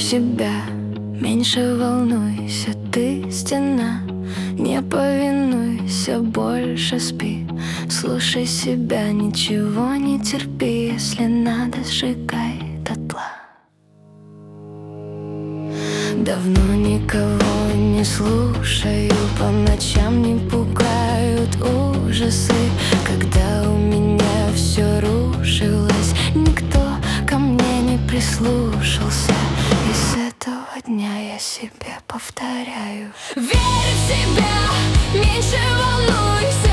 себя, меньше волнуйся, ты стена. Не повинуйся, больше спи. Слушай себя, ничего не терпи. Если надо, сжигай дотла. Давно никого не слушаю, по ночам не пугают ужасы. Когда у меня все рушилось, никто ко мне не прислушался. И с этого дня я себе повторяю: верь в себя, меньше волнуйся.